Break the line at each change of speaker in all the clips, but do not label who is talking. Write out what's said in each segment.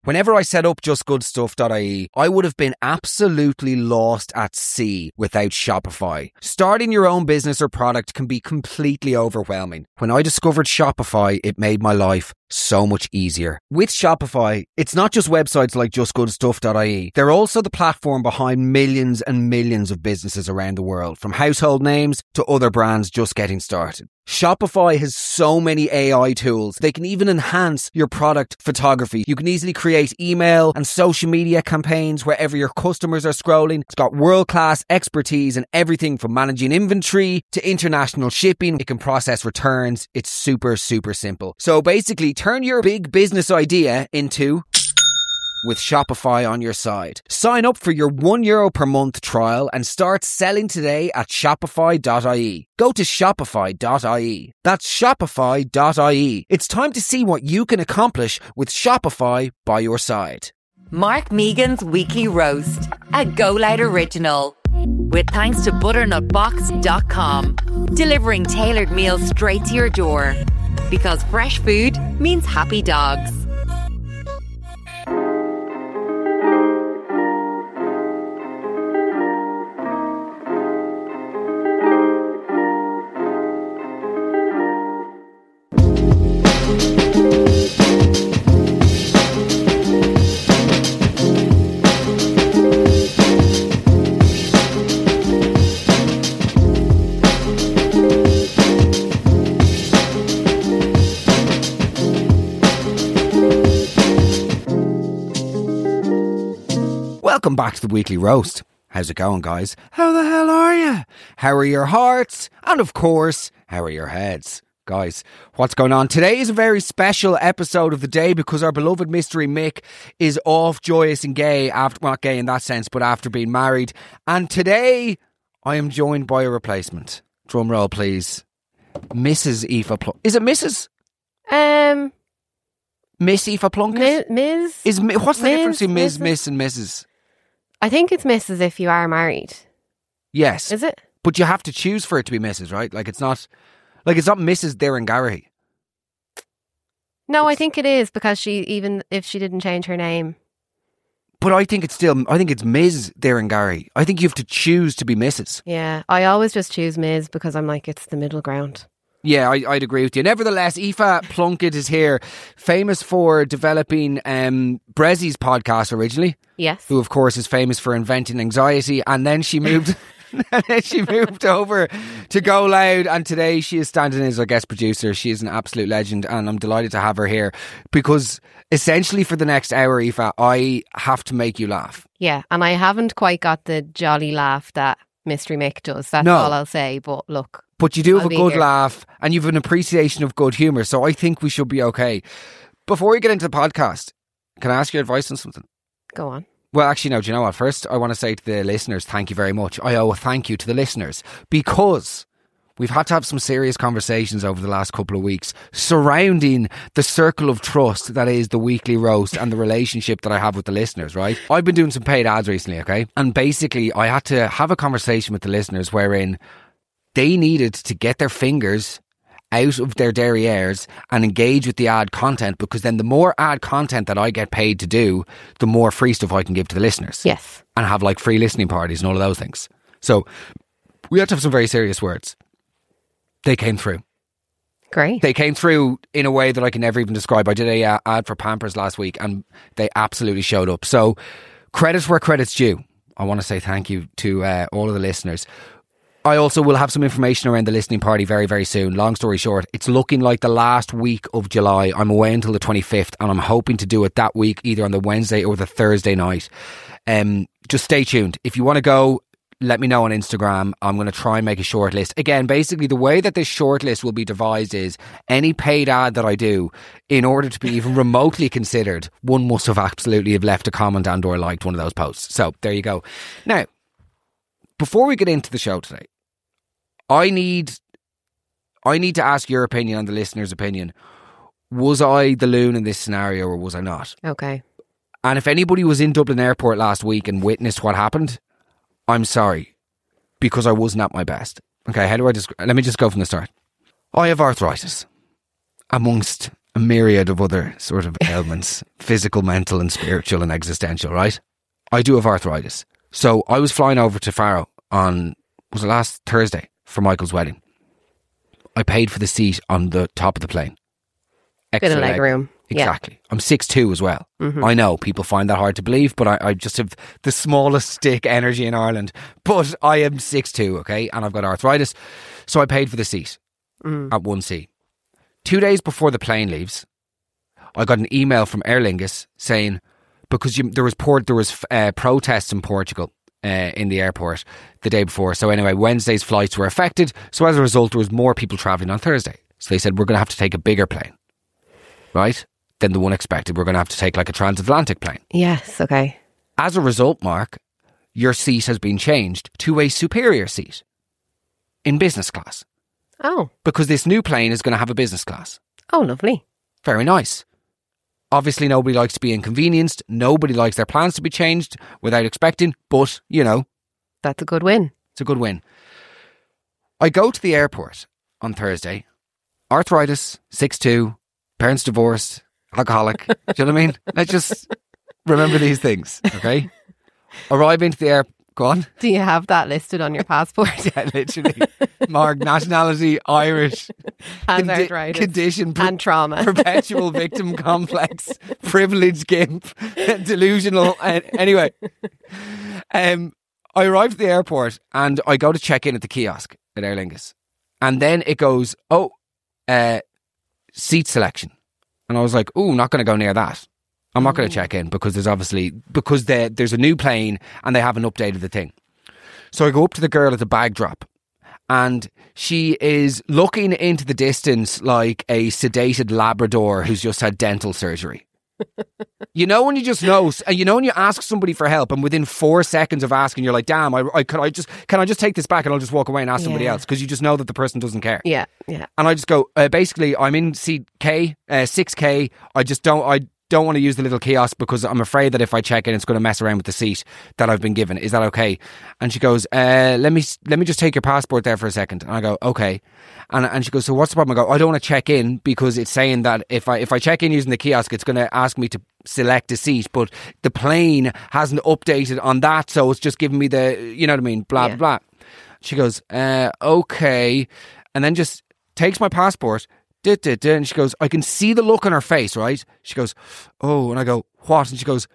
Whenever I set up justgoodstuff.ie, I would have been absolutely lost at sea without Shopify. Starting your own business or product can be completely overwhelming. When I discovered Shopify, it made my life so much easier. With Shopify, it's not just websites like justgoodstuff.ie. They're also the platform behind millions and millions of businesses around the world, from household names to other brands just getting started. Shopify has so many AI tools. They can even enhance your product photography. You can easily create email and social media campaigns wherever your customers are scrolling. It's got world-class expertise in everything from managing inventory to international shipping. It can process returns. It's super, super simple. So basically, turn your big business idea into with Shopify on your side. Sign up for your €1 per month trial and start selling today at shopify.ie. Go to shopify.ie. That's shopify.ie. It's time to see what you can accomplish with Shopify by your side.
Mark Megan's Weekly Roast, a Go Loud original. With thanks to butternutbox.com, delivering tailored meals straight to your door. Because fresh food means happy dogs.
Welcome back to the Weekly Roast. How's it going, guys? How the hell are you? How are your hearts? And of course, how are your heads? Guys, what's going on? Today is a very special episode of the day because our beloved Mystery Mick is off joyous and gay, after, well, not gay in that sense, but after being married. And today, I am joined by a replacement. Drum roll, please. Mrs. Aoife Plunkett. Is it Mrs.? Miss Aoife Plunkett?
Ms.
What's the
Ms,
difference between Ms.,
Mrs.
Miss and Mrs.?
I think it's Mrs. if you are married.
Yes.
Is it?
But you have to choose for it to be Mrs., right? It's not Mrs. Darren Garrahy.
No, I think it is because even if she didn't change her name.
But I think it's Ms. Darren Garrahy. I think you have to choose to be Mrs.
Yeah, I always just choose Ms. because I'm like, it's the middle ground.
Yeah, I'd agree with you. Nevertheless, Aoife Plunkett is here, famous for developing Brezi's podcast originally.
Yes.
Who, of course, is famous for inventing anxiety. And then she moved over to Go Loud. And today she is standing as our guest producer. She is an absolute legend. And I'm delighted to have her here because essentially for the next hour, Aoife, I have to make you laugh.
Yeah, and I haven't quite got the jolly laugh that Mystery Mick does. That's all I'll say. But look.
But you do have
I'll
a good laugh and you have an appreciation of good humour. So I think we should be okay. Before we get into the podcast, can I ask your advice on something?
Go on.
Well, actually, no, do you know what? First, I want to say to the listeners, thank you very much. I owe a thank you to the listeners because we've had to have some serious conversations over the last couple of weeks surrounding the circle of trust that is the Weekly Roast and the relationship that I have with the listeners, right? I've been doing some paid ads recently, okay? And basically, I had to have a conversation with the listeners wherein they needed to get their fingers out of their derrieres and engage with the ad content, because then the more ad content that I get paid to do, the more free stuff I can give to the listeners.
Yes.
And have like free listening parties and all of those things. So we had to have some very serious words. They came through.
Great.
They came through in a way that I can never even describe. I did a ad for Pampers last week and they absolutely showed up. So credit where credit's due. I want to say thank you to all of the listeners. I also will have some information around the listening party very, very soon. Long story short, it's looking like the last week of July. I'm away until the 25th and I'm hoping to do it that week, either on the Wednesday or the Thursday night. Just stay tuned. If you want to go, let me know on Instagram. I'm going to try and make a short list. Again, basically the way that this short list will be devised is any paid ad that I do, in order to be even remotely considered, one must have absolutely have left a comment and or liked one of those posts. So there you go. Now, before we get into the show today, I need to ask your opinion on the listener's opinion. Was I the loon in this scenario or was I not?
Okay.
And if anybody was in Dublin Airport last week and witnessed what happened, I'm sorry, because I wasn't at my best. Okay, let me just go from the start. I have arthritis, amongst a myriad of other sort of ailments, physical, mental and spiritual and existential, right? I do have arthritis. So I was flying over to Faro was it last Thursday for Michael's wedding. I paid for the seat on the top of the plane.
Extra bit of leg room.
Exactly. Yeah. I'm 6'2" as well. Mm-hmm. I know people find that hard to believe, but I just have the smallest stick energy in Ireland. But I am 6'2", okay? And I've got arthritis. So I paid for the seat at 1C. 2 days before the plane leaves, I got an email from Aer Lingus saying, because there was protests in Portugal in the airport the day before. So anyway, Wednesday's flights were affected. So as a result, there was more people travelling on Thursday. So they said, we're going to have to take a bigger plane, right, than the one expected. We're going to have to take like a transatlantic plane.
Yes, okay.
As a result, Mark, your seat has been changed to a superior seat in business class.
Oh.
Because this new plane is going to have a business class.
Oh, lovely.
Very nice. Obviously, nobody likes to be inconvenienced. Nobody likes their plans to be changed without expecting. But, you know.
That's a good win.
It's a good win. I go to the airport on Thursday. Arthritis, 6'2", parents divorced, alcoholic. Do you know what I mean? Let's just remember these things, okay? Arrive into the airport. Go on.
Do you have that listed on your passport?
Yeah, literally. Mark, nationality, Irish.
And arthritis.
Condition.
And trauma.
Perpetual victim complex. Privileged gimp. Delusional. Anyway. I arrived at the airport and I go to check in at the kiosk at Aer Lingus. And then it goes, seat selection. And I was like, not going to go near that. I'm not going to check in because there's a new plane and they haven't updated the thing. So I go up to the girl at the bag drop and she is looking into the distance like a sedated Labrador who's just had dental surgery. You know when you just know, and you know when you ask somebody for help and within 4 seconds of asking you're like, damn, can I just take this back and I'll just walk away and ask somebody else, because you just know that the person doesn't care.
Yeah.
And I just go, basically I'm in seat K, 6K. I don't want to use the little kiosk because I'm afraid that if I check in, it's going to mess around with the seat that I've been given. Is that okay? And she goes, let me just take your passport there for a second. And I go, okay. And she goes, so what's the problem? I go, I don't want to check in because it's saying that if I check in using the kiosk, it's going to ask me to select a seat, but the plane hasn't updated on that. So it's just giving me the, you know what I mean? Blah, blah. She goes, okay. And then just takes my passport. And she goes, I can see the look on her face, right? She goes, oh, and I go, what? And she goes,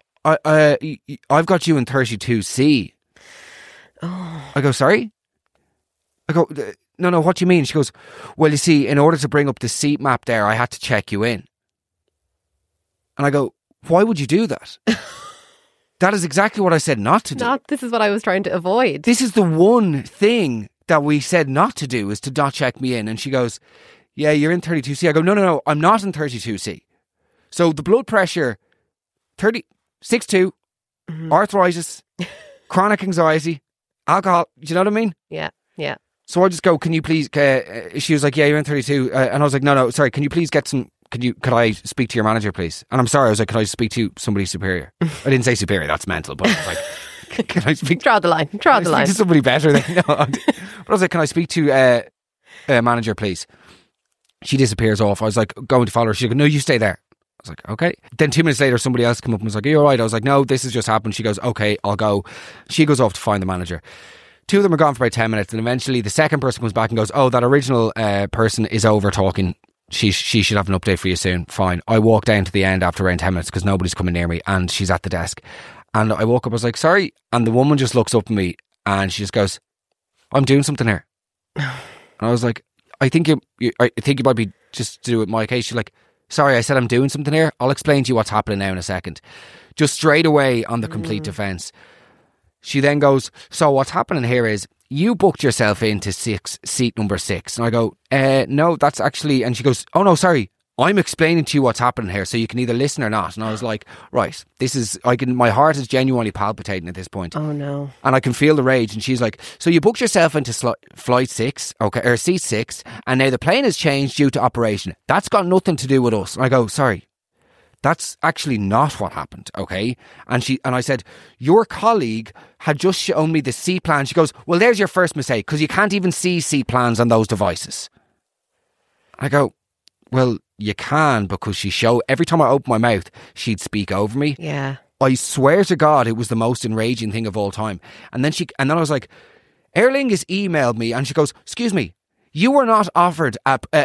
I've got you in 32C.
Oh.
I go, sorry? I go, no, what do you mean? She goes, well, you see, in order to bring up the seat map there, I had to check you in. And I go, why would you do that? That is exactly what I said not to do.
This is what I was trying to avoid.
This is the one thing that we said not to do, is to not check me in. And she goes, yeah, you're in 32C. I go, no, I'm not in 32C. So the blood pressure, 6'2", arthritis, chronic anxiety, alcohol. Do you know what I mean?
Yeah.
So I just go, can you please, she was like, yeah, you're in 32. And I was like, no, sorry, can you please get some, could I speak to your manager, please? And I'm sorry, I was like, could I speak to somebody superior? I didn't say superior, that's mental, but I was like, can I speak?
Draw the line.
Speak to somebody better than, no. But I was like, can I speak to a manager, please? She disappears off. I was like, going to follow her. She goes, no, you stay there. I was like, okay. Then 2 minutes later, somebody else came up and was like, are you all right? I was like, no, this has just happened. She goes, okay, I'll go. She goes off to find the manager. 2 of them are gone for about 10 minutes. And eventually the second person comes back and goes, oh, that original person is over talking. She should have an update for you soon. Fine. I walk down to the end after around 10 minutes because nobody's coming near me and she's at the desk. And I woke up, I was like, sorry. And the woman just looks up at me and she just goes, I'm doing something here. And I was like, I think you might be just to do with my case. She's like, sorry, I said I'm doing something here. I'll explain to you what's happening now in a second. Just straight away on the complete defence. She then goes, so what's happening here is you booked yourself into seat number 6. And I go, no, that's actually... And she goes, oh no, sorry. I'm explaining to you what's happening here so you can either listen or not. And I was like, right, my heart is genuinely palpitating at this point.
Oh no.
And I can feel the rage. And she's like, so you booked yourself into flight 6, okay, or seat 6, and now the plane has changed due to operation. That's got nothing to do with us. And I go, sorry, that's actually not what happened, okay? And I said, your colleague had just shown me the seat plan. She goes, well, there's your first mistake because you can't even see seat plans on those devices. I go, well, you can, because every time I open my mouth, she'd speak over me.
Yeah.
I swear to God, it was the most enraging thing of all time. And then I was like, Aer Lingus emailed me and she goes, excuse me, you were not offered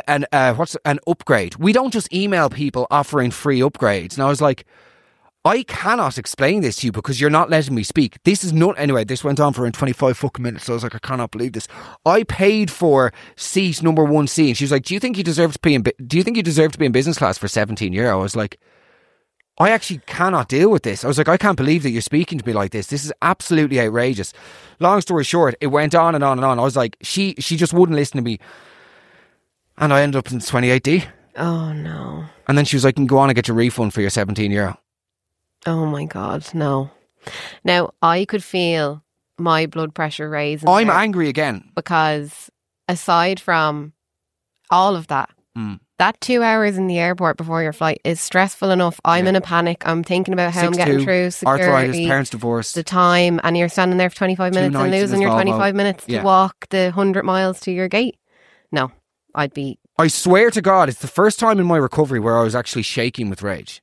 an upgrade. We don't just email people offering free upgrades. And I was like, I cannot explain this to you because you're not letting me speak. This is not... Anyway, this went on for 25 fucking minutes. So I was like, I cannot believe this. I paid for seat number 1C. And she was like, do you think you deserve to be in business class for €17? I was like, I actually cannot deal with this. I was like, I can't believe that you're speaking to me like this. This is absolutely outrageous. Long story short, it went on and on and on. I was like, she just wouldn't listen to me. And I ended up in 28D.
Oh, no.
And then she was like, you can go on and get your refund for your €17.
Oh my God, no. Now, I could feel my blood pressure raising.
I'm angry again.
Because aside from all of that, that 2 hours in the airport before your flight is stressful enough. I'm in a panic. I'm thinking about how I'm getting through security.
Arthritis, parents divorced.
The time, and you're standing there for 25 minutes and losing your 25 minutes to walk the 100 miles to your gate. No, I swear to God, it's the first time in my recovery where I was actually shaking with rage.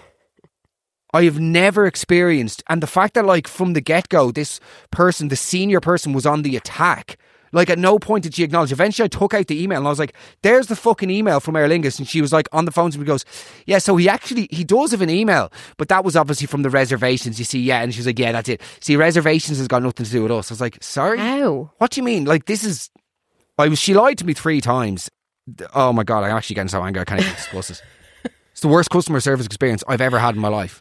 I have never experienced, and the fact that like from the get-go, this person, the senior person, was on the attack. Like at no point did she acknowledge. Eventually I took out the email and I was like, there's the fucking email from Aer Lingus. And she was like on the phone to me, goes, yeah, so he does have an email, but that was obviously from the reservations, you see. Yeah. And she was like, yeah, that's it. See, reservations has got nothing to do with us. I was like, sorry? How?
What do you mean? Like she lied to me 3 times. Oh my God, I'm actually getting so angry I can't even discuss it. It's the worst customer service experience I've ever had in my life.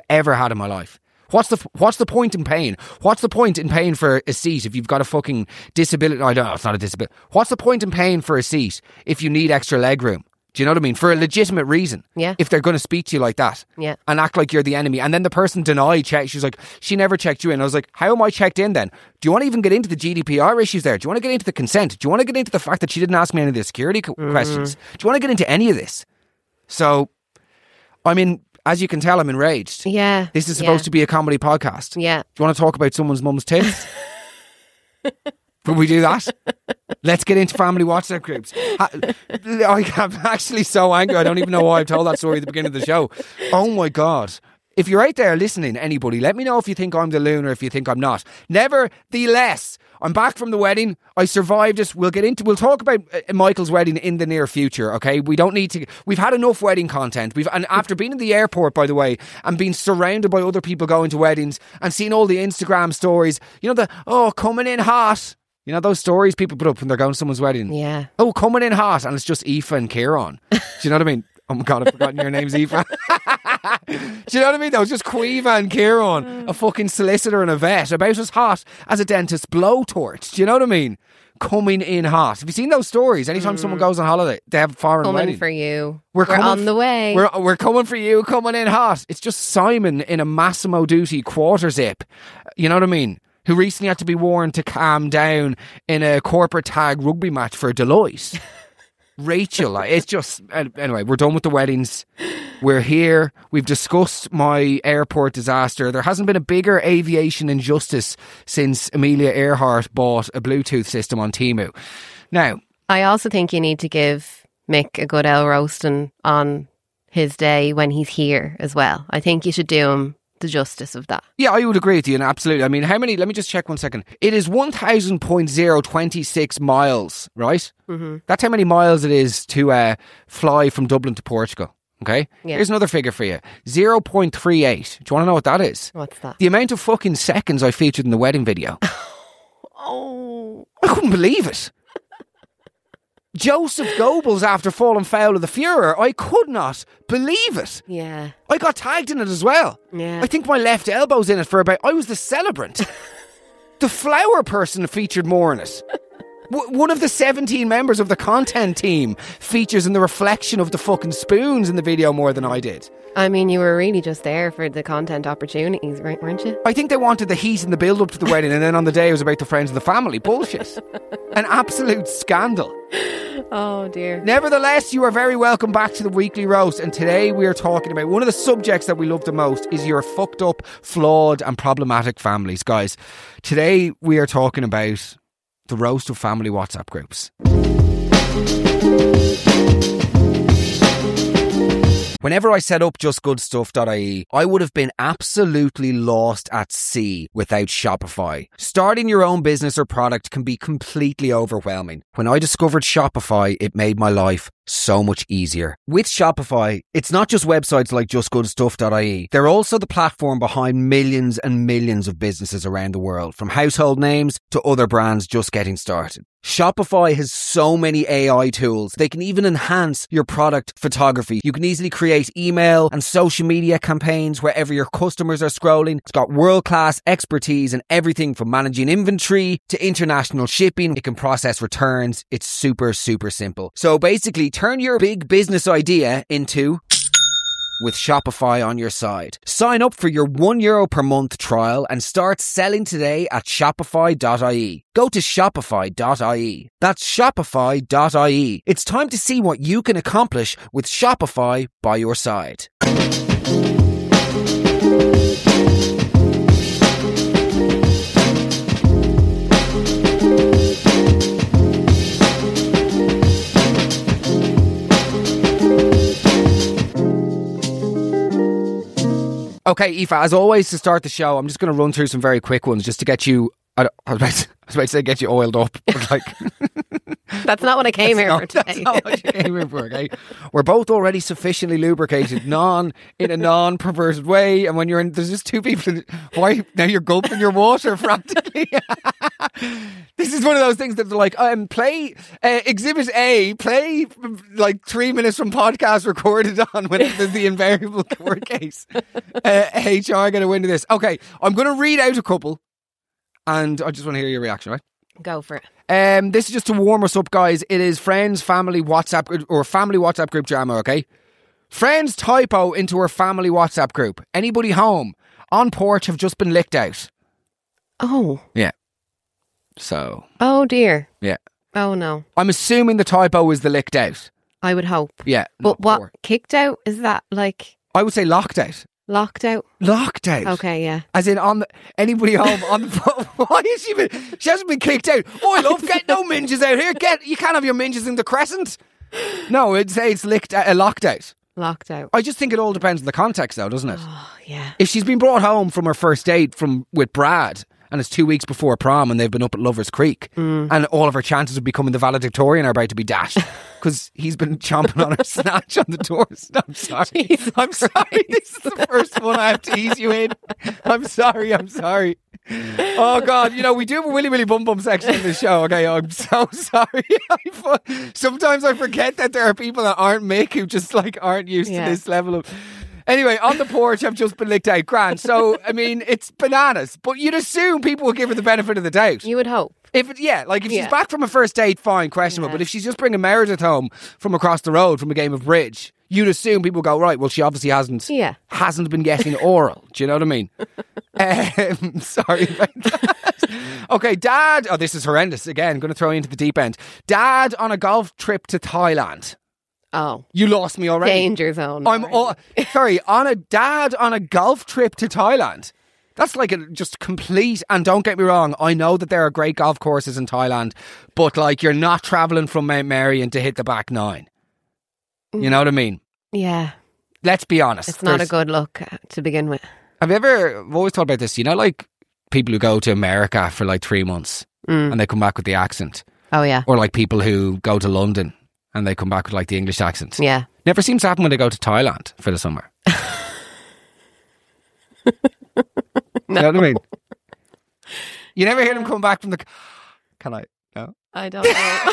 What's the point in paying? What's the point in paying for a seat if you've got a fucking disability? I don't know, it's not a disability. What's the point in paying for a seat if you need extra leg room? Do you know what I mean? For a legitimate reason.
Yeah.
If they're going to speak to you like that.
Yeah. And
act like you're the enemy. And then the person denied check. She was like, she never checked you in. I was like, how am I checked in then? Do you want to even get into the GDPR issues there? Do you want to get into the consent? Do you want to get into the fact that she didn't ask me any of the security questions? Do you want to get into any of this? So, as you can tell, I'm enraged.
Yeah.
This is supposed to be a comedy podcast.
Yeah.
Do you want to talk about someone's mum's tits? Will we do that? Let's get into family WhatsApp groups. I'm actually so angry. I don't even know why I've told that story at the beginning of the show. Oh my God. If you're out there listening, anybody, let me know if you think I'm the loon or if you think I'm not. Nevertheless, I'm back from the wedding. I survived it. We'll talk about Michael's wedding in the near future, okay? We've had enough wedding content. And after being in the airport, by the way, and being surrounded by other people going to weddings and seeing all the Instagram stories, coming in hot. You know those stories people put up when they're going to someone's wedding?
Yeah.
Oh, coming in hot. And it's just Aoife and Kieran. Do you know what I mean? Oh my God, I've forgotten your name's Aoife. Do you know what I mean? That was just Caoimhe and Kieran, a fucking solicitor and a vet, about as hot as a dentist's blowtorch. Do you know what I mean? Coming in hot. Have you seen those stories? Anytime someone goes on holiday, they have a foreign wedding.
Coming for you. We're on the way.
We're coming for you, coming in hot. It's just Simon in a Massimo Dutti quarter zip. You know what I mean? Who recently had to be warned to calm down in a corporate tag rugby match for Deloitte. Rachel, it's just... Anyway, we're done with the weddings. We're here. We've discussed my airport disaster. There hasn't been a bigger aviation injustice since Amelia Earhart bought a Bluetooth system on Temu. Now...
I also think you need to give Mick a good ale roasting on his day when he's here as well. I think you should do him the justice of that.
Yeah, I would agree with you, and absolutely. I mean, how many? Let me just check 1 second. It is 1,026 miles, right? Mm-hmm. That's how many miles it is to fly from Dublin to Portugal. Okay? Yeah. Here's another figure for you. 0.38. Do you want to know what that is?
What's that?
The amount of fucking seconds I featured in the wedding video.
Oh.
I couldn't believe it. Joseph Goebbels after falling foul of the Führer. I could not believe it.
Yeah.
I got tagged in it as well.
Yeah.
I think my left elbow's in it for about... I was the celebrant. The flower person featured more in it. One of the 17 members of the content team features in the reflection of the fucking spoons in the video more than I did.
I mean, you were really just there for the content opportunities, weren't you?
I think they wanted the heat and the build-up to the wedding, and then on the day it was about the friends and the family. Bullshit. An absolute scandal.
Oh, dear.
Nevertheless, you are very welcome back to the Weekly Roast, and today we are talking about one of the subjects that we love the most is your fucked up, flawed and problematic families. Guys, today we are talking about the roast of family WhatsApp groups. Whenever I set up justgoodstuff.ie, I would have been absolutely lost at sea without Shopify. Starting your own business or product can be completely overwhelming. When I discovered Shopify, it made my life so much easier. With Shopify, it's not just websites like justgoodstuff.ie. They're also the platform behind millions and millions of businesses around the world, from household names to other brands just getting started. Shopify has so many AI tools. They can even enhance your product photography. You can easily create email and social media campaigns wherever your customers are scrolling. It's got world-class expertise in everything from managing inventory to international shipping. It can process returns. It's super, super simple. So basically, turn your big business idea into... with Shopify on your side. Sign up for your €1 per month trial and start selling today at shopify.ie. Go to shopify.ie. That's shopify.ie. It's time to see what you can accomplish with Shopify by your side. Okay, Aoife, as always, to start the show, I'm just going to run through some very quick ones just to get you... I was about to say get you oiled up, but like...
That's not what I came here for today.
That's not what you came here for, okay? We're both already sufficiently lubricated, in a non-perverted way, and when you're in... There's just two people... Why? Now you're gulping your water frantically. This is one of those things that they're like, play Exhibit A, play like 3 minutes from podcast recorded on when there's the invariable court case. HR are going to win this. Okay, I'm going to read out a couple and I just want to hear your reaction, right?
Go for it.
This is just to warm us up, guys. It is friends, family, WhatsApp or family WhatsApp group drama, okay? Friends typo into her family WhatsApp group. Anybody home? On porch have just been licked out.
Oh.
Yeah. So.
Oh dear.
Yeah.
Oh no.
I'm assuming the typo is the licked out.
I would hope.
Yeah.
But what, kicked out? Is that like...
I would say locked out.
Locked out?
Locked out.
Okay, yeah.
As in anybody home on the... Why is she hasn't been kicked out. Oh, I love get no minges out here. You can't have your minges in the crescent. No, it'd say it's locked out.
Locked out.
I just think it all depends on the context though, doesn't it?
Oh, yeah.
If she's been brought home from her first date with Brad and it's 2 weeks before prom and they've been up at Lovers Creek and all of her chances of becoming the valedictorian are about to be dashed because he's been chomping on her snatch on the doors. I'm sorry.
Jesus
I'm sorry. This is the first one I have to ease you in. I'm sorry. Oh God, we do have a Willy Willy Bum Bum section in the show. Okay, I'm so sorry. Sometimes I forget that there are people that aren't Mick who just like aren't used to this level of... Anyway, on the porch, I've just been licked out. Grand. So, I mean, it's bananas. But you'd assume people will give her the benefit of the doubt.
You would hope.
If she's back from a first date, fine, questionable. Yeah. But if she's just bringing Meredith home from across the road from a game of bridge, you'd assume people go, right, well, she obviously hasn't been getting oral. Do you know what I mean? Sorry about that. Okay, Dad. Oh, this is horrendous. Again, going to throw you into the deep end. Dad on a golf trip to Thailand.
Oh.
You lost me already.
Danger zone.
on a golf trip to Thailand. That's like just complete, and don't get me wrong, I know that there are great golf courses in Thailand, but like you're not travelling from Mount Marion to hit the back nine. You know what I mean?
Yeah.
Let's be honest.
It's not a good look to begin with.
I've always thought about this, like people who go to America for like 3 months and they come back with the accent.
Oh yeah.
Or like people who go to London and they come back with like the English accent.
Yeah.
Never seems to happen when they go to Thailand for the summer.
No.
You know what I mean? You never hear them come back from the... Can I? No?
I don't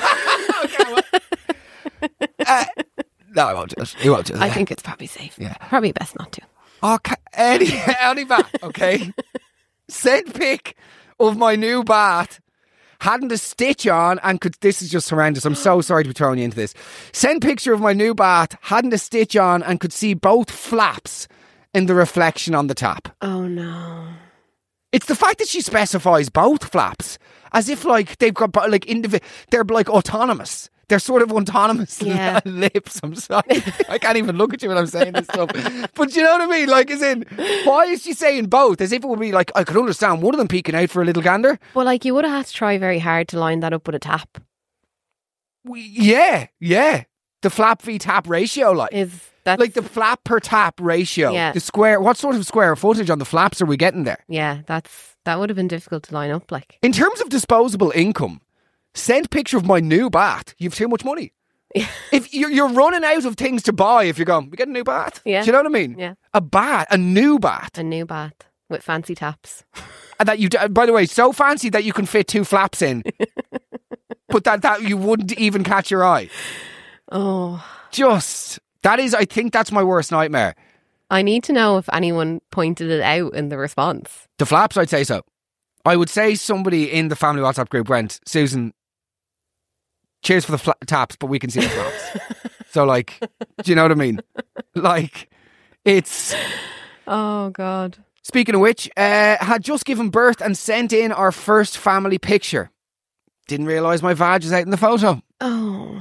know.
No, I won't do it. You won't do it.
I think it's probably safe.
Yeah.
Probably best not to.
Oh, Eddie bath, okay? Send pic of my new bath. Hadn't a stitch on and could... This is just horrendous. I'm so sorry to be throwing you into this. Send picture of my new bath. Hadn't a stitch on and could see both flaps in the reflection on the tap.
Oh no.
It's the fact that she specifies both flaps as if like they've got like they're like autonomous. They're sort of autonomous lips. I'm sorry. I can't even look at you when I'm saying this stuff. But you know what I mean? Like, as in, why is she saying both? As if it would be like, I could understand one of them peeking out for a little gander.
Well, like, you would have had to try very hard to line that up with a tap.
Yeah. The flap v tap ratio, like.
Is
Like the flap per tap ratio. Yeah. The square. What sort of square footage on the flaps are we getting there?
Yeah, that would have been difficult to line up. Like,
in terms of disposable income, send picture of my new bath. You've too much money. Yeah. If you're running out of things to buy, if you're going, we get a new bath. Yeah. Do you know what I mean?
Yeah.
A new bath
with fancy taps.
And that by the way, so fancy that you can fit 2 flaps in, but that you wouldn't even catch your eye.
Oh,
I think that's my worst nightmare.
I need to know if anyone pointed it out in the response.
The flaps, I'd say so. I would say somebody in the family WhatsApp group went, Susan, cheers for the taps, but we can see the flaps. So, like, do you know what I mean? Like, it's...
Oh, God.
Speaking of which, had just given birth and sent in our first family picture. Didn't realise my vag was out in the photo.
Oh.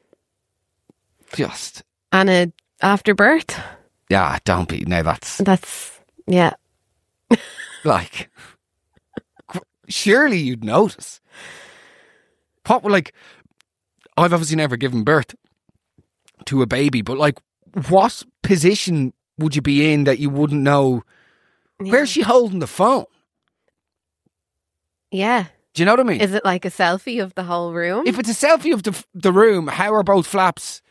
Just.
And after birth?
Yeah, don't be. No, that's...
Yeah.
Like, surely you'd notice. I've obviously never given birth to a baby, but like, what position would you be in that you wouldn't know? Yeah. Where's she holding the phone?
Yeah.
Do you know what I mean?
Is it like a selfie of the whole room?
If it's a selfie of the room, how are both flaps?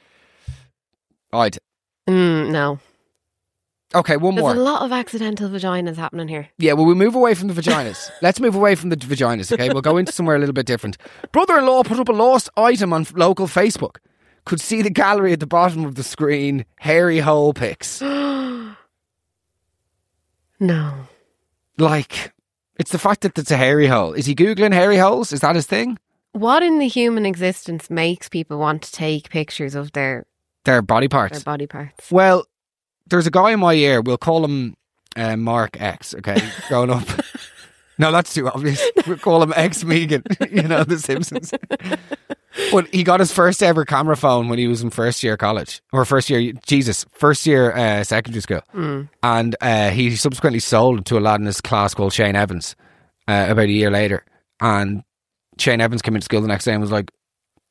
No.
Okay, one more.
There's a lot of accidental vaginas happening here.
Yeah, well, we move away from the vaginas. Let's move away from the vaginas, okay? We'll go into somewhere a little bit different. Brother-in-law put up a lost item on local Facebook. Could see the gallery at the bottom of the screen. Hairy hole pics.
No.
Like, it's the fact that it's a hairy hole. Is he Googling hairy holes? Is that his thing?
What in the human existence makes people want to take pictures of their
body parts?
Their body parts.
Well, there's a guy in my ear, we'll call him Mark X, okay, growing up. No, that's too obvious. We'll call him X Megan, The Simpsons. But he got his first ever camera phone when he was in first year secondary school.
Mm.
And he subsequently sold it to a lad in his class called Shane Evans about a year later. And Shane Evans came into school the next day and was like,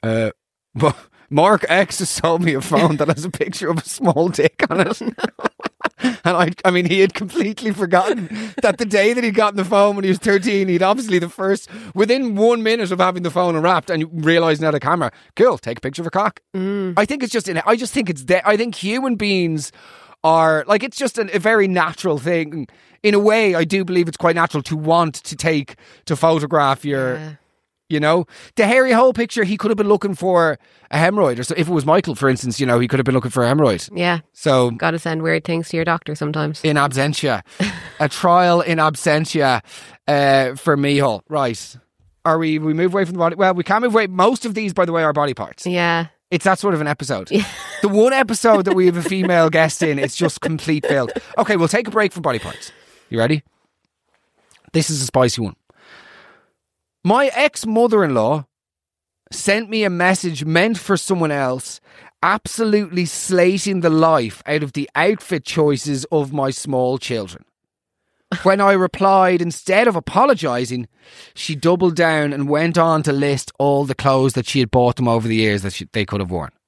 Mark X has sold me a phone that has a picture of a small dick on it. And I mean, he had completely forgotten that the day that he got the phone when he was 13, he'd obviously within 1 minute of having the phone unwrapped and realising it had a camera, cool, take a picture of a cock.
Mm.
I think it's just I just think it's I think human beings are, like, it's just a very natural thing. In a way, I do believe it's quite natural to want to photograph your... Yeah. The hairy hole picture, he could have been looking for a hemorrhoid. Or so, if it was Michael, for instance, he could have been looking for a hemorrhoid.
Yeah.
So,
got to send weird things to your doctor sometimes.
In absentia. A trial in absentia for Micheál. Right. We move away from the body? Well, we can't move away. Most of these, by the way, are body parts.
Yeah.
It's that sort of an episode.
Yeah.
The one episode that we have a female guest in, it's just complete filth. Okay, we'll take a break from body parts. You ready? This is a spicy one. My ex-mother-in-law sent me a message meant for someone else, absolutely slating the life out of the outfit choices of my small children. When I replied, instead of apologising, she doubled down and went on to list all the clothes that she had bought them over the years that they could have worn.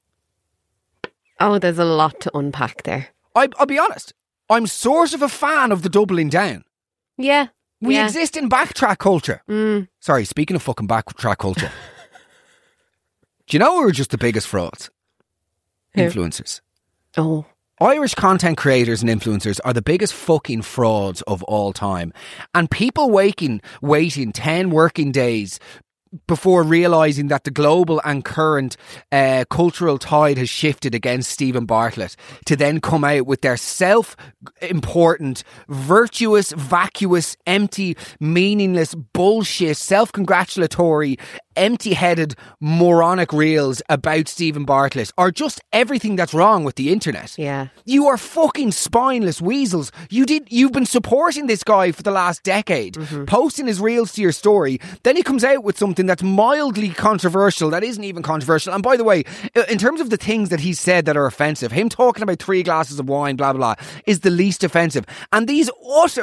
Oh, there's a lot to unpack there.
I'll be honest. I'm sort of a fan of the doubling down.
Yeah.
We exist in backtrack culture.
Mm.
Sorry, speaking of fucking backtrack culture. Do you know who are just the biggest frauds?
Who?
Influencers.
Oh.
Irish content creators and influencers are the biggest fucking frauds of all time. And people waiting 10 working days before realising that the global and current cultural tide has shifted against Stephen Bartlett to then come out with their self-important, virtuous, vacuous, empty, meaningless, bullshit, self-congratulatory, empty-headed, moronic reels about Stephen Bartlett are just everything that's wrong with the internet.
Yeah.
You are fucking spineless weasels. You've been supporting this guy for the last decade, posting his reels to your story, then he comes out with something that's mildly controversial, that isn't even controversial. And by the way, in terms of the things that he said that are offensive, him talking about 3 glasses of wine, blah, blah, blah, is the least offensive. And these utter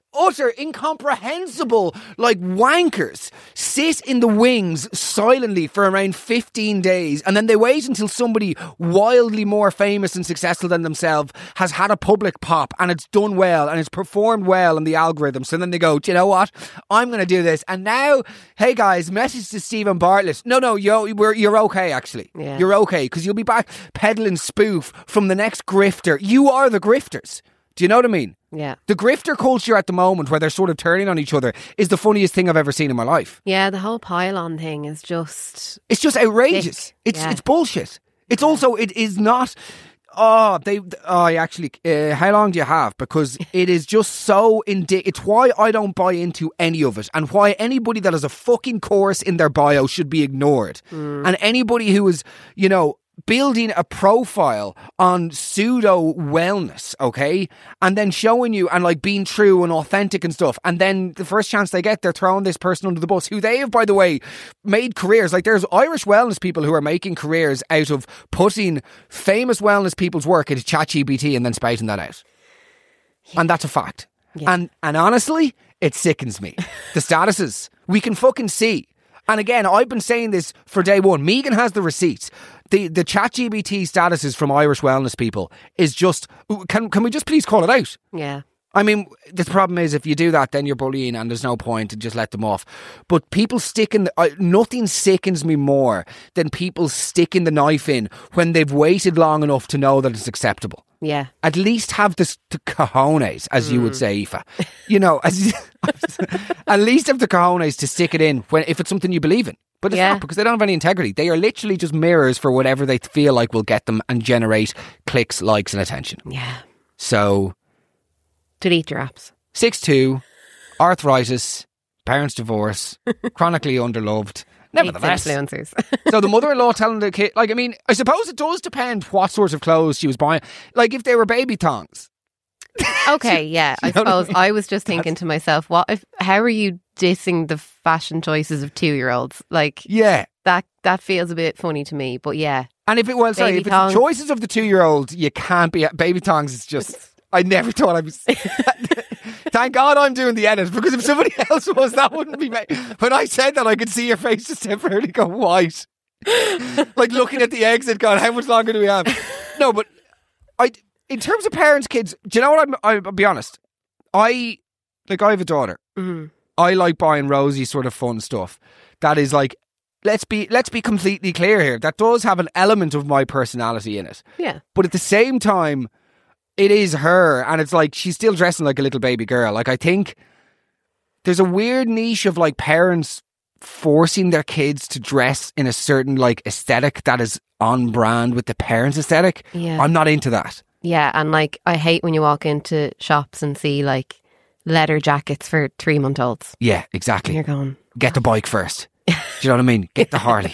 utter, incomprehensible, like wankers sit in the wings silently for around 15 days and then they wait until somebody wildly more famous and successful than themselves has had a public pop and it's done well and it's performed well in the algorithm. So then they go, do you know what? I'm going to do this. And now, hey guys, message to Stephen Bartlett. No, you're okay actually. Yeah. You're okay because you'll be back peddling spoof from the next grifter. You are the grifters. Do you know what I mean?
Yeah.
The grifter culture at the moment where they're sort of turning on each other is the funniest thing I've ever seen in my life.
Yeah, the whole pile-on thing is just...
It's just outrageous. It's bullshit. It's also, it is not... how long do you have? Because it is just so... It's why I don't buy into any of it and why anybody that has a fucking course in their bio should be ignored. And anybody who is, building a profile on pseudo wellness, okay, and then showing you and like being true and authentic and stuff, and then the first chance they get, they're throwing this person under the bus who they have, by the way, made careers. Like there's Irish wellness people who are making careers out of putting famous wellness people's work into ChatGPT and then spouting that out. Yeah. And that's a fact. Yeah. And honestly, it sickens me. The statuses we can fucking see. And again, I've been saying this for day one. Megan has the receipts. The ChatGPT statuses from Irish wellness people is just... Can we just please call it out?
Yeah.
I mean, the problem is if you do that, then you're bullying and there's no point to just let them off. But people sticking... nothing sickens me more than people sticking the knife in when they've waited long enough to know that it's acceptable.
Yeah.
At least have the cojones, as you would say, Aoife. At least have the cojones to stick it in if it's something you believe in. But it's not, because they don't have any integrity. They are literally just mirrors for whatever they feel like will get them and generate clicks, likes and attention.
Yeah.
So...
delete your apps.
6'2", arthritis, parents divorce, chronically underloved. Nevertheless.
Influencers.
So the mother-in-law telling the kid... Like, I mean, I suppose it does depend what sort of clothes she was buying. Like, if they were baby thongs.
Okay, yeah. I suppose I was just thinking to myself, how are you dissing the fashion choices of 2-year-olds? Like,
yeah,
that feels a bit funny to me, but yeah.
And if it's the choices of the 2-year-old, you can't be... Baby thongs is just... I never thought I was... Thank God I'm doing the edit, because if somebody else was, that wouldn't be... When I said that, I could see your face just temporarily go white. Like looking at the exit going, how much longer do we have? No, but in terms of parents, kids, do you know what? I'll be honest. I have a daughter. Mm-hmm. I like buying Rosie sort of fun stuff. That is like, let's be completely clear here. That does have an element of my personality in it.
Yeah.
But at the same time, it is her, and it's like she's still dressing like a little baby girl. Like, I think there's a weird niche of like parents forcing their kids to dress in a certain like aesthetic that is on brand with the parents' aesthetic.
Yeah.
I'm not into that.
Yeah, and like I hate when you walk into shops and see like leather jackets for 3-month-olds.
Yeah, exactly.
And you're going,
get the bike first. Do you know what I mean? Get the Harley.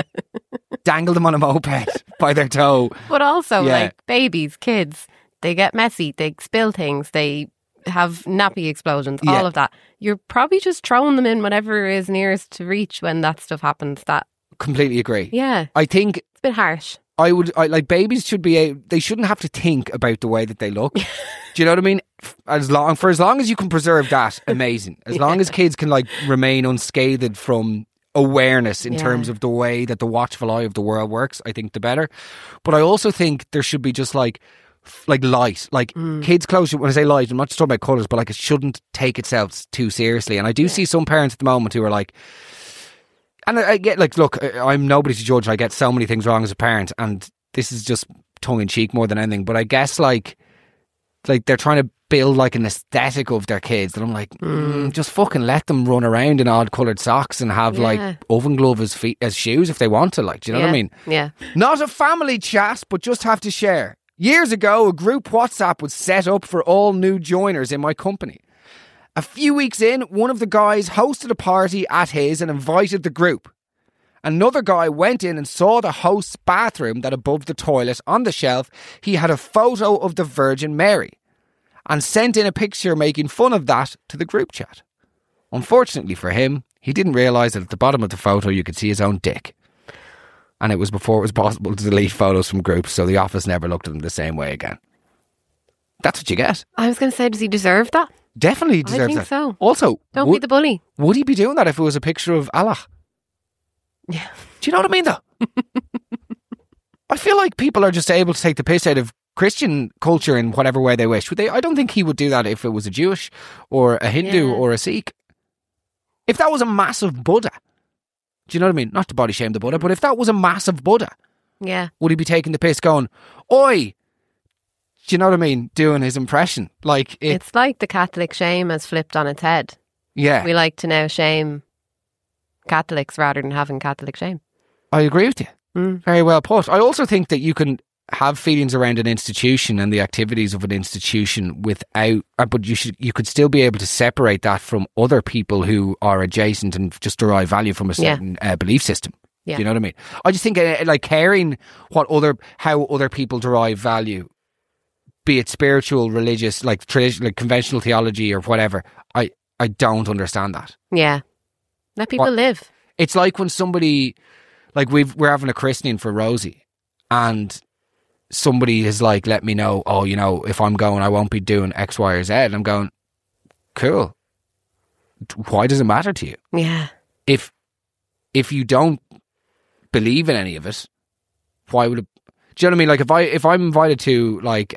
Dangle them on a moped by their toe.
But also like babies, kids, they get messy, they spill things, they have nappy explosions, all of that. You're probably just throwing them in whatever is nearest to reach when that stuff happens. That
completely agree.
Yeah.
I think
it's a bit harsh.
I like babies should be they shouldn't have to think about the way that they look. Do you know what I mean? As long as you can preserve that, amazing. As long as kids can like remain unscathed from awareness in terms of the way that the watchful eye of the world works, I think the better. But I also think there should be just like light, like kids' clothes. When I say light, I'm not just talking about colours, but like it shouldn't take itself too seriously. And I do see some parents at the moment who are like, and I get like, look, I'm nobody to judge. I get so many things wrong as a parent, and this is just tongue in cheek more than anything. But I guess like they're trying to build like an aesthetic of their kids, and I'm like, just fucking let them run around in odd coloured socks and have like oven glove as shoes if they want to. Like, do you know what I mean?
Yeah.
Not a family chat, but just have to share. Years ago, a group WhatsApp was set up for all new joiners in my company. A few weeks in, one of the guys hosted a party at his and invited the group. Another guy went in and saw the host's bathroom that above the toilet on the shelf, he had a photo of the Virgin Mary and sent in a picture making fun of that to the group chat. Unfortunately for him, he didn't realise that at the bottom of the photo you could see his own dick. And it was before it was possible to delete photos from groups, so the office never looked at them the same way again. That's what you get.
I was going to say, does he deserve that?
Definitely deserves
I think
that.
so.
Also,
don't be the bully.
Would he be doing that if it was a picture of Allah?
Yeah.
Do you know what I mean, though? I feel like people are just able to take the piss out of Christian culture in whatever way they wish. Would they? I don't think he would do that if it was a Jewish or a Hindu or a Sikh. If that was a massive Buddha, do you know what I mean? Not to body shame the Buddha, but if that was a massive Buddha, would he be taking the piss going, oi? Do you know what I mean? Doing his impression. Like
it's like the Catholic shame has flipped on its head.
Yeah.
We like to now shame Catholics rather than having Catholic shame.
I agree with you. Very well put. I also think that you can have feelings around an institution and the activities of an institution without, but you could still be able to separate that from other people who are adjacent and just derive value from a certain belief system. Yeah. Do you know what I mean? I just think like caring how other people derive value, be it spiritual, religious, like traditional, like conventional theology or whatever. I don't understand that.
Yeah. Let people live.
It's like when somebody, like we're having a christening for Rosie and somebody is like, let me know, oh, you know, if I'm going, I won't be doing X, Y, or Z. And I'm going, cool. Why does it matter to you?
Yeah.
If you don't believe in any of it, why would it? Do you know what I mean? Like if I'm invited to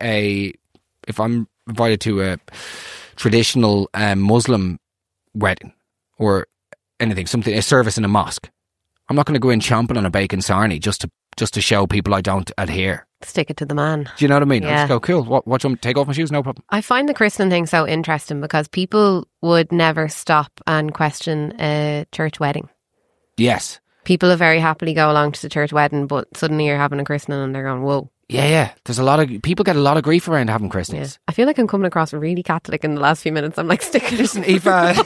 a traditional Muslim wedding or anything, a service in a mosque, I'm not going to go in chomping on a bacon sarnie just to show people I don't adhere.
Stick it to the man. Do
you know what I mean?
Yeah.
I just go, cool. What do you want me to take off my shoes? No problem.
I find the christening thing so interesting because people would never stop and question a church wedding.
Yes.
People will very happily go along to the church wedding, but suddenly you're having a christening and they're going, whoa.
Yeah. There's a lot of people get a lot of grief around having christenings.
Yeah. I feel like I'm coming across really Catholic in the last few minutes. I'm like, sticking.
Listen, Aoife,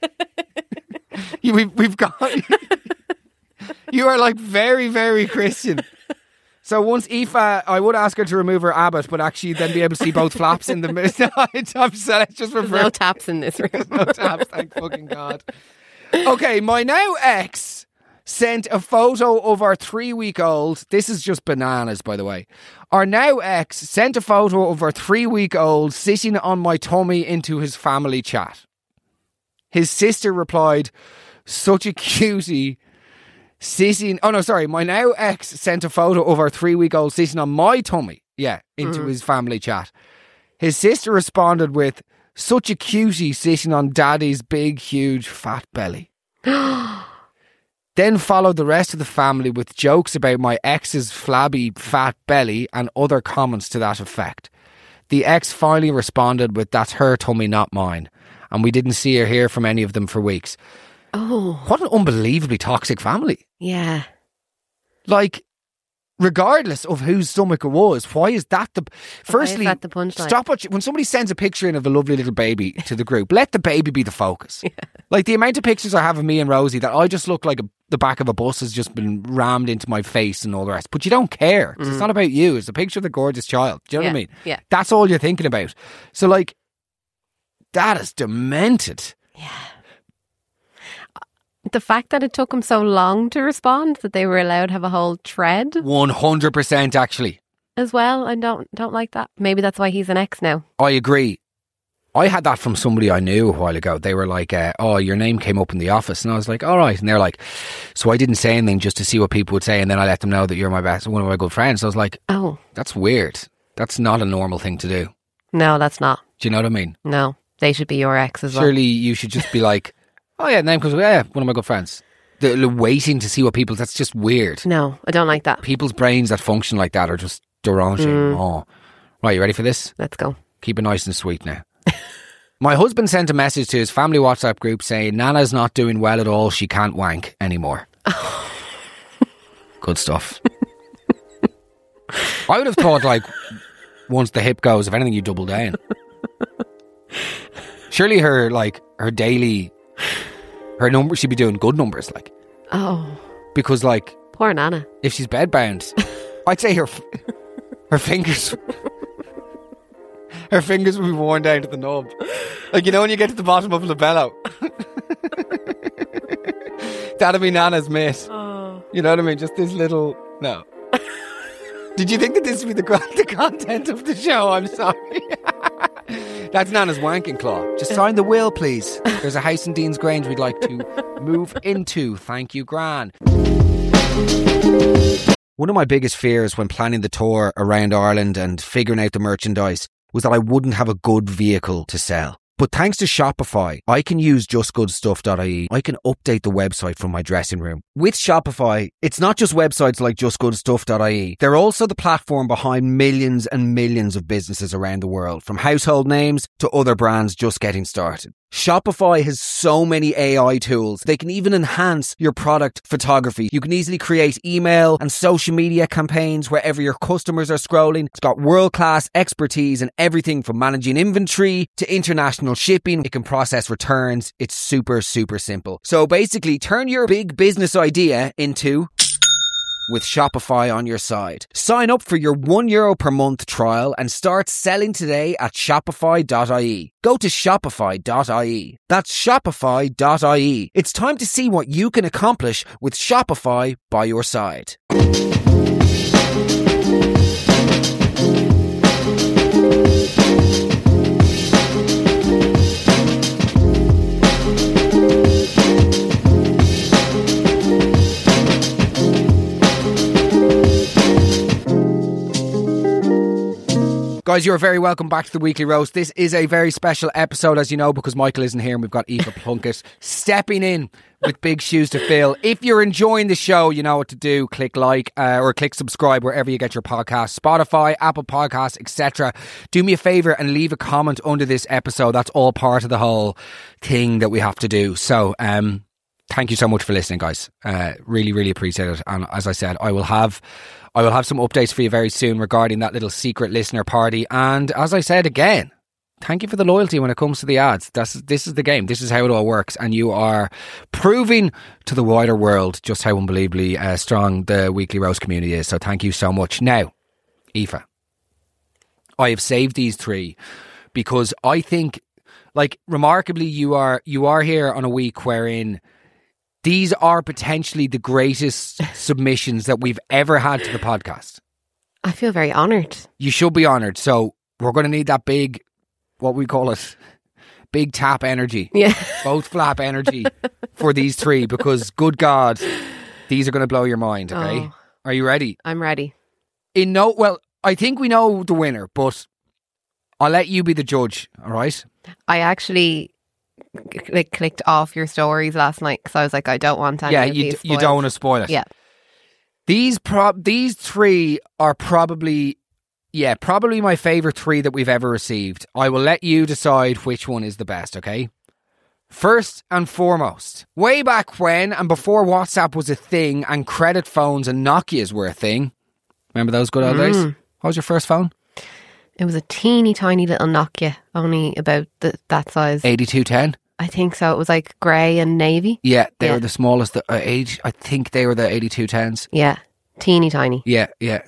we've got. You are like very, very Christian. So once Aoife, I would ask her to remove her abbot, but actually then be able to see both flaps in the. I'm sorry, just
There's no taps in this room.
No taps, thank fucking God. Okay, my now ex sent a photo of our 3-week-old. This is just bananas, by the way. Our now ex sent a photo of our 3-week-old sitting on my tummy into his family chat. His sister replied, such a cutie. My now ex sent a photo of our 3-week-old sitting on my tummy, into his family chat. His sister responded with, such a cutie sitting on daddy's big, huge, fat belly. Then followed the rest of the family with jokes about my ex's flabby, fat belly and other comments to that effect. The ex finally responded with, that's her tummy, not mine. And we didn't see or hear from any of them for weeks.
Oh.
What an unbelievably toxic family.
Yeah.
Like, regardless of whose stomach it was, why is that the... Firstly,
the punchline?
Stop when somebody sends a picture in of a lovely little baby to the group, let the baby be the focus. Yeah. Like, the amount of pictures I have of me and Rosie that I just look like the back of a bus has just been rammed into my face and all the rest. But you don't care. It's not about you. It's a picture of the gorgeous child. Do you know what I mean?
Yeah.
That's all you're thinking about. So, like, that is demented.
Yeah. The fact that it took them so long to respond, that they were allowed to have a whole thread.
100% actually.
As well, I don't like that. Maybe that's why he's an ex now.
I agree. I had that from somebody I knew a while ago. They were like, oh, your name came up in the office. And I was like, all right. And they're like, so I didn't say anything just to see what people would say. And then I let them know that you're one of my good friends. I was like, oh, that's weird. That's not a normal thing to do.
No, that's not.
Do you know what I mean?
No, they should be your ex as well.
Surely you should just be like, oh yeah, name comes, one of my good friends. The waiting to see what people, that's just weird.
No, I don't like that.
People's brains that function like that are just deranging. Oh. Right, you ready for this?
Let's go.
Keep it nice and sweet now. My husband sent a message to his family WhatsApp group saying, Nana's not doing well at all. She can't wank anymore. Good stuff. I would have thought, like, once the hip goes, if anything, you double down. Surely her daily... Her numbers, she'd be doing good numbers, like.
Oh.
Because, like...
Poor Nana.
If she's bedbound, I'd say her fingers... Her fingers will be worn down to the nub. Like, you know when you get to the bottom of a labello? That'd be Nana's mate. Oh. You know what I mean? Just this little... No. Did you think that this would be the content of the show? I'm sorry. That's Nana's wanking claw. Just sign the will, please. There's a house in Dean's Grange we'd like to move into. Thank you, Gran. One of my biggest fears when planning the tour around Ireland and figuring out the merchandise was that I wouldn't have a good vehicle to sell. But thanks to Shopify, I can use justgoodstuff.ie. I can update the website from my dressing room. With Shopify, it's not just websites like justgoodstuff.ie. They're also the platform behind millions and millions of businesses around the world, from household names to other brands just getting started. Shopify has so many AI tools. They can even enhance your product photography. You can easily create email and social media campaigns wherever your customers are scrolling. It's got world-class expertise in everything from managing inventory to international shipping. It can process returns. It's super, super simple. So basically, turn your big business idea into... with Shopify on your side. Sign up for your €1 per month trial and start selling today at shopify.ie. Go to shopify.ie. That's shopify.ie. It's time to see what you can accomplish with Shopify by your side. Guys, you're very welcome back to the Weekly Roast. This is a very special episode, as you know, because Michael isn't here and we've got Aoife Plunkett stepping in with big shoes to fill. If you're enjoying the show, you know what to do. Click like or click subscribe wherever you get your podcasts. Spotify, Apple Podcasts, etc. Do me a favour and leave a comment under this episode. That's all part of the whole thing that we have to do. So, thank you so much for listening, guys. Really, really appreciate it. And as I said, I will have some updates for you very soon regarding that little secret listener party. And as I said again, thank you for the loyalty when it comes to the ads. This is the game. This is how it all works. And you are proving to the wider world just how unbelievably strong the Weekly Roast community is. So thank you so much. Now, Aoife, I have saved these three because I think, like, remarkably, you are here on a week wherein these are potentially the greatest submissions that we've ever had to the podcast.
I feel very honoured.
You should be honoured. So we're going to need that big, what we call it, big tap energy.
Yeah.
Both flap energy for these three because, good God, these are going to blow your mind, okay? Oh, are you ready?
I'm ready.
Well, I think we know the winner, but I'll let you be the judge, all right?
I actually... clicked off your stories last night because I was like, I don't want any of these spoiled.
You don't want to spoil it.
Yeah.
These three are probably my favourite three that we've ever received. I will let you decide which one is the best, okay? First and foremost, way back when and before WhatsApp was a thing and credit phones and Nokias were a thing. Remember those good old days? What was your first phone?
It was a teeny tiny little Nokia, only about that size.
8210?
I think so. It was like grey and navy.
Yeah, they were the smallest age. I think they were the 8210s.
Yeah, teeny tiny.
Yeah.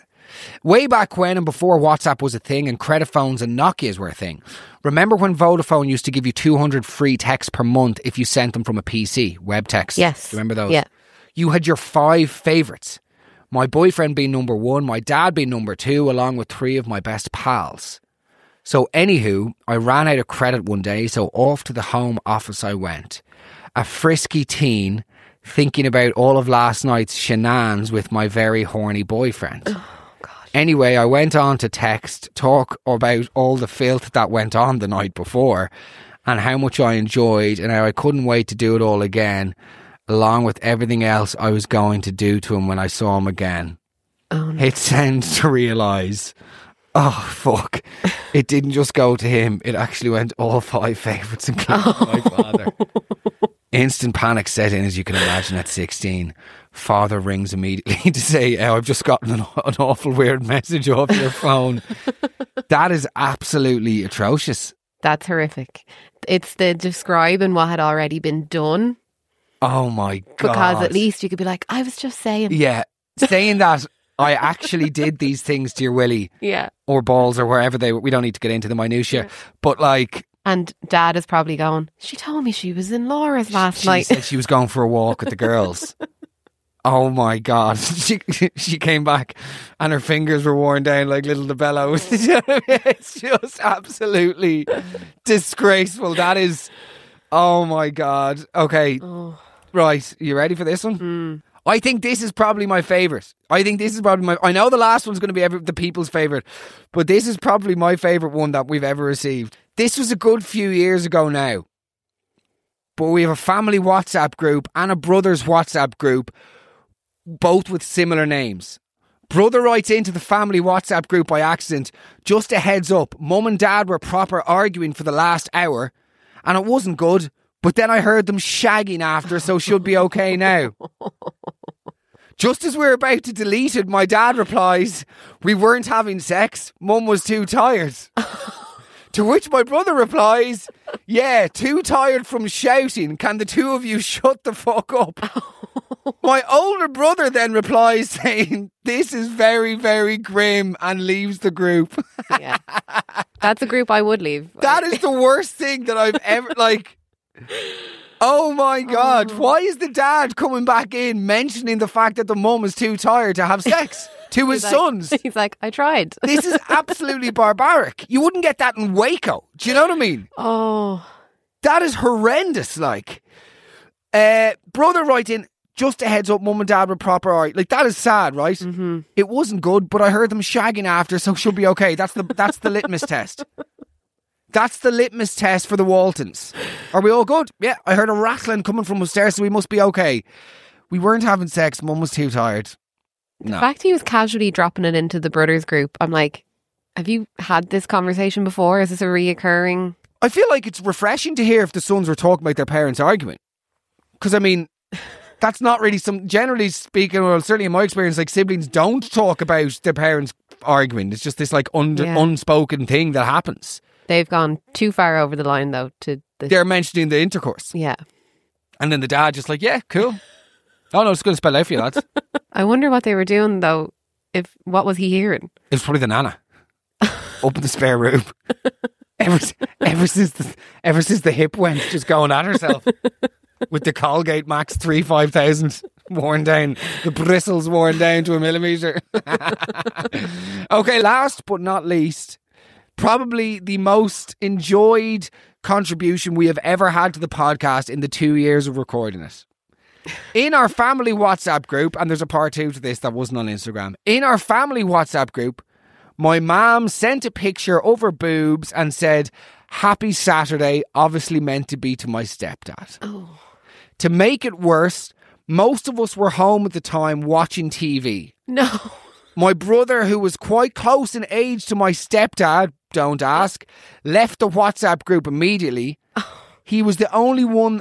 Way back when and before WhatsApp was a thing and credit phones and Nokias were a thing. Remember when Vodafone used to give you 200 free texts per month if you sent them from a PC, web text?
Yes.
Do you remember those?
Yeah.
You had your 5 favourites. My boyfriend being number 1, my dad being number 2, along with 3 of my best pals. So anywho, I ran out of credit one day, so off to the home office I went. A frisky teen thinking about all of last night's shenanigans with my very horny boyfriend.
Oh, God.
Anyway, I went on to talk about all the filth that went on the night before and how much I enjoyed and how I couldn't wait to do it all again, along with everything else I was going to do to him when I saw him again.
Oh, no.
Hit send to realise, oh fuck, it didn't just go to him, it actually went all 5 favourites including my father. Instant panic set in, as you can imagine, at 16. Father rings immediately to say, I've just gotten an awful weird message off your phone. That is absolutely atrocious.
That's horrific. It's the describing what had already been done.
Oh my God.
Because at least you could be like, I was just saying.
Yeah, saying that I actually did these things to your willy.
Yeah.
Or balls or wherever we don't need to get into the minutiae. Yeah. But like...
And Dad is probably going, she told me she was in Laura's last night.
She said she was going for a walk with the girls. Oh my God. She came back and her fingers were worn down like little DeBello. It's just absolutely disgraceful. That is, oh my God. Okay. Oh. Right. You ready for this one? I think this is probably my favourite. I know the last one's going to be the people's favourite, but this is probably my favourite one that we've ever received. This was a good few years ago now, but we have a family WhatsApp group and a brothers WhatsApp group, both with similar names. Brother writes into the family WhatsApp group by accident, just a heads up, mum and dad were proper arguing for the last hour and it wasn't good, but then I heard them shagging after, so should be okay now. Just as we're about to delete it, my dad replies, we weren't having sex, mum was too tired. To which my brother replies, yeah, too tired from shouting. Can the two of you shut the fuck up? My older brother then replies saying, this is very, very grim, and leaves the group.
Yeah. That's a group I would leave.
That is the worst thing that I've ever, like... Oh my God, why is the dad coming back in mentioning the fact that the mum is too tired to have sex to his sons?
He's like, I tried.
This is absolutely barbaric. You wouldn't get that in Waco. Do you know what I mean?
Oh.
That is horrendous, like. Brother writes in, just a heads up, mum and dad were proper alright. Like, that is sad, right?
Mm-hmm.
It wasn't good, but I heard them shagging after, so she'll be okay. That's the litmus test. That's the litmus test for the Waltons. Are we all good? Yeah, I heard a rattling coming from upstairs, so we must be okay. We weren't having sex. Mum was too tired.
The fact he was casually dropping it into the brothers group, I'm like, have you had this conversation before? Is this a reoccurring?
I feel like it's refreshing to hear if the sons were talking about their parents arguing. Because, I mean, that's not really generally speaking, well, certainly in my experience, like siblings don't talk about their parents arguing. It's just this like unspoken thing that happens.
They've gone too far over the line, though.
They're mentioning the intercourse.
Yeah.
And then the dad just like, yeah, cool. Oh, no, it's going to spell out for you, lads.
I wonder what they were doing, though. What was he hearing?
It was probably the nana. Up in the spare room. Ever since the hip went, just going at herself. With the Colgate Max 5000 worn down. The bristles worn down to a millimetre. Okay, last but not least... Probably the most enjoyed contribution we have ever had to the podcast in the 2 years of recording it. In our family WhatsApp group, and there's a part 2 to this that wasn't on Instagram. In our family WhatsApp group, my mum sent a picture of her boobs and said, happy Saturday, obviously meant to be to my stepdad.
Oh.
To make it worse, most of us were home at the time watching TV.
No.
My brother, who was quite close in age to my stepdad, don't ask, left the WhatsApp group immediately. He was the only one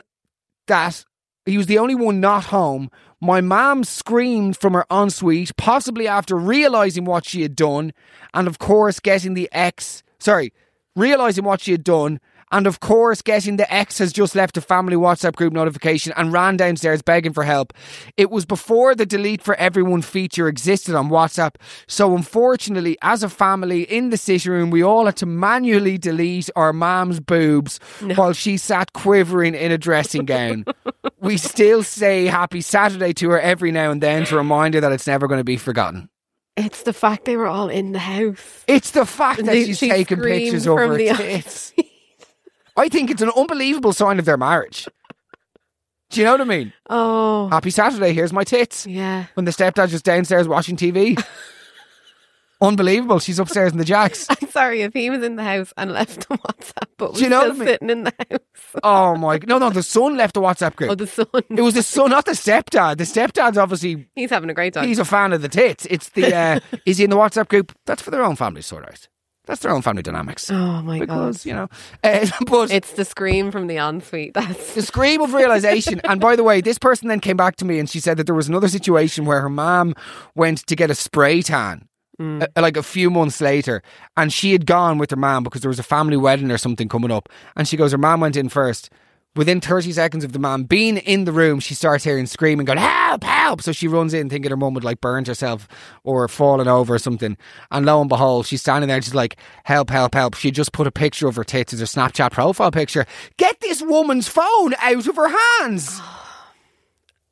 not home. My mum screamed from her ensuite, possibly after realising what she had done, and of course getting the ex has just left a family WhatsApp group notification and ran downstairs begging for help. It was before the delete for everyone feature existed on WhatsApp, so unfortunately, as a family in the sitting room, we all had to manually delete our mum's boobs while she sat quivering in a dressing gown. We still say happy Saturday to her every now and then to remind her that it's never going to be forgotten.
It's the fact they were all in the house.
It's the fact that she's taking pictures over her tits. I think it's an unbelievable sign of their marriage. Do you know what I mean?
Oh.
Happy Saturday, here's my tits.
Yeah.
When the stepdad's just downstairs watching TV. Unbelievable, she's upstairs in the jacks.
I'm sorry, if he was in the house and left the WhatsApp, but was still sitting in the house.
Oh my... No, the son left the WhatsApp group.
Oh, the son.
It was the son, not the stepdad. The stepdad's obviously...
He's having a great time.
He's a fan of the tits. It's the... is he in the WhatsApp group? That's for their own family to sort out. That's their own family dynamics.
Oh my God.
You know. But
it's the scream from the ensuite. That's
the scream of realisation. And by the way, this person then came back to me and she said that there was another situation where her mum went to get a spray tan. Like a few months later, and she had gone with her mum because there was a family wedding or something coming up, and she goes, her mum went in first. Within 30 seconds of the mum being in the room, she starts hearing screaming, going, help, help. So she runs in thinking her mum would like burnt herself or fallen over or something, and lo and behold, she's standing there, she's like, help, help, help. She just put a picture of her tits as her Snapchat profile picture. Get this woman's phone out of her hands.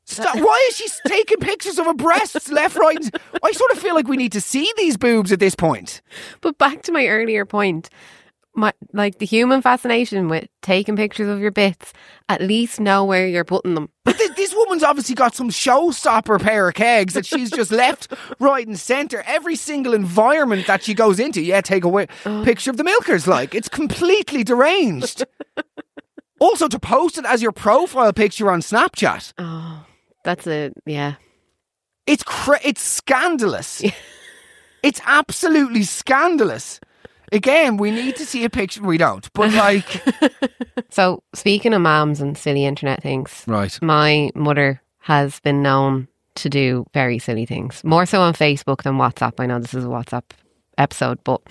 Stop. Why is she taking pictures of her breasts left, right? I sort of feel like we need to see these boobs at this point.
But back to my earlier point, the human fascination with taking pictures of your bits, at least know where you're putting them.
But this woman's obviously got some showstopper pair of kegs that she's just left, right and centre. Every single environment that she goes into, take a picture of the milkers. Like, it's completely deranged. Also, to post it as your profile picture on Snapchat.
Oh, that's yeah.
It's scandalous. It's absolutely scandalous. Again, we need to see a picture. We don't, but like...
So, speaking of moms and silly internet things,
right? My
mother has been known to do very silly things. More so on Facebook than WhatsApp. I know this is a WhatsApp episode, but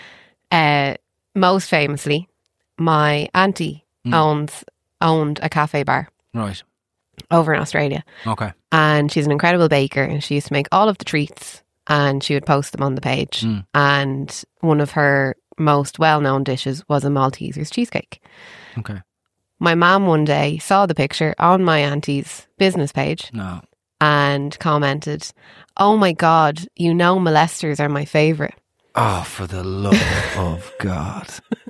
most famously, my auntie owned a cafe bar.
Right.
Over in Australia.
Okay.
And she's an incredible baker, and she used to make all of the treats, and she would post them on the page. And one of her most well-known dishes was a Maltesers cheesecake.
Okay.
My mum one day saw the picture on my auntie's business page.
No.
And commented, "Oh my God, molesters are my favourite."
Oh, for the love of God.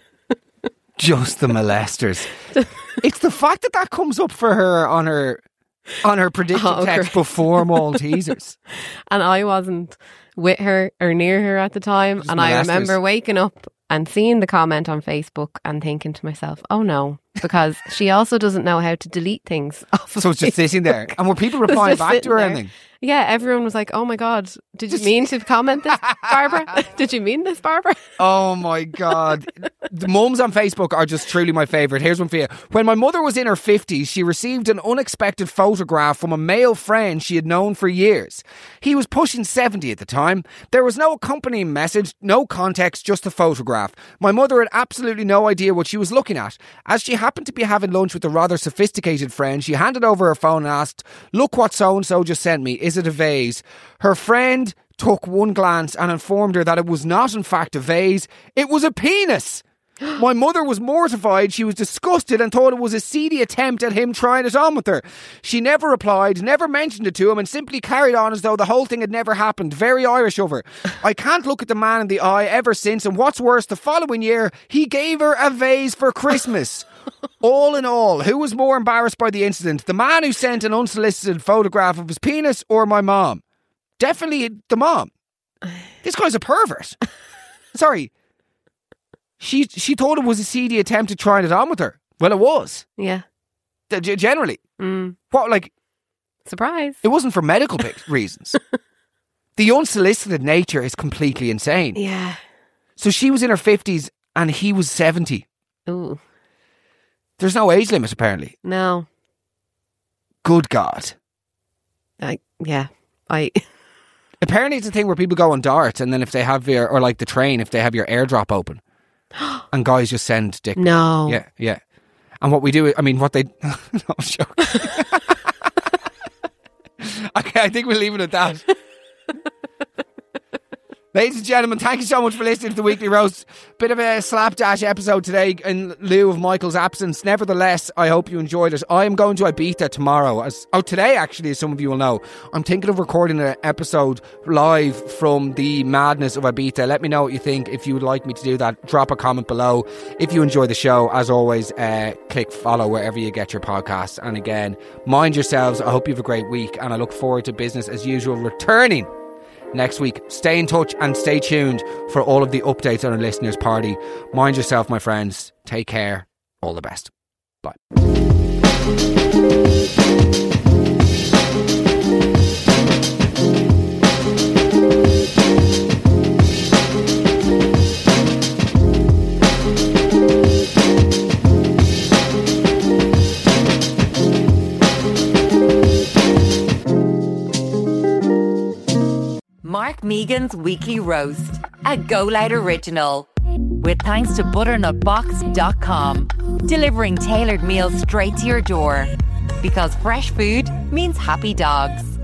Just the molesters. It's the fact that comes up for her on her predicted text before Maltesers.
And I wasn't with her or near her at the time. Just and molesters. I remember waking up and seeing the comment on Facebook and thinking to myself, oh no, because she also doesn't know how to delete things off of
So it's just sitting there. And were people replying back to her or anything?
Yeah, everyone was like, oh my God, did you mean to comment this, Barbara? Did you mean this, Barbara?
Oh my God. The mums on Facebook are just truly my favourite. Here's one for you. When my mother was in her 50s, she received an unexpected photograph from a male friend she had known for years. He was pushing 70 at the time. There was no accompanying message, no context, just a photograph. My mother had absolutely no idea what she was looking at. As she happened to be having lunch with a rather sophisticated friend, she handed over her phone and asked, "Look what so-and-so just sent me. Is it a vase?" Her friend took one glance and informed her that it was not in fact a vase, it was a penis. My mother was mortified, she was disgusted and thought it was a seedy attempt at him trying it on with her. She never replied, never mentioned it to him and simply carried on as though the whole thing had never happened. Very Irish of her. I can't look at the man in the eye ever since, and what's worse, the following year he gave her a vase for Christmas. All in all, who was more embarrassed by the incident? The man who sent an unsolicited photograph of his penis or my mom? Definitely the mom. This guy's a pervert. Sorry. She thought it was a seedy attempt at trying it on with her. Well, it was.
Yeah.
Generally. What, like...
Surprise.
It wasn't for medical reasons. The unsolicited nature is completely insane.
Yeah.
So she was in her 50s and he was 70.
Ooh.
There's no age limit, apparently.
No.
Good God. Apparently it's a thing where people go on darts and then if they have your, or like the train, if they have your airdrop open and guys just send dick.
No.
Yeah. And what we do, I mean, what they... No, I'm joking. Okay, I think we'll leave it at that. Ladies and gentlemen, thank you so much for listening to the Weekly Roast. Bit of a slapdash episode today in lieu of Michael's absence. Nevertheless, I hope you enjoyed it. I am going to Ibiza tomorrow. Today, actually, as some of you will know. I'm thinking of recording an episode live from the madness of Ibiza. Let me know what you think. If you would like me to do that, drop a comment below. If you enjoy the show, as always, click follow wherever you get your podcasts. And again, mind yourselves. I hope you have a great week. And I look forward to business as usual returning next week. Stay in touch and stay tuned for all of the updates on our listeners' party. Mind yourself, my friends. Take care. All the best. Bye.
Mark Megan's Weekly Roast, a Go Loud original. With thanks to butternutbox.com, delivering tailored meals straight to your door. Because fresh food means happy dogs.